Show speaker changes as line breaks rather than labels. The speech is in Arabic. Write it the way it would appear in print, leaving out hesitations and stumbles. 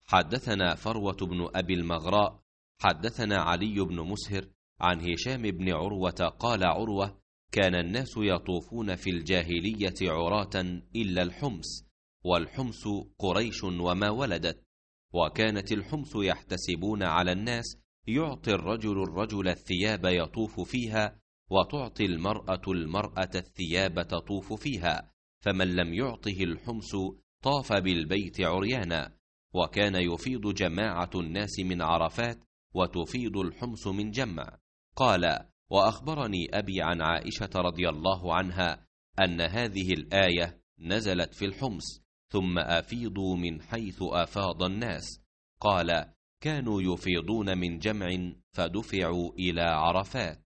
حدثنا فروة بن أبي المغراء حدثنا علي بن مسهر عن هشام بن عروة قال عروة: كان الناس يطوفون في الجاهلية عراة إلا الحمص، والحمص قريش وما ولدت، وكانت الحمص يحتسبون على الناس يعطي الرجل الثياب يطوف فيها، وتعطي المرأة الثياب تطوف فيها، فمن لم يعطه الحمص طاف بالبيت عريانا. وكان يفيض جماعة الناس من عرفات، وتفيض الحمص من جمع. قال: وأخبرني أبي عن عائشة رضي الله عنها أن هذه الآية نزلت في الحمص: ثم أفيضوا من حيث أفاض الناس. قال: كانوا يفيضون من جمع فدفعوا إلى عرفات.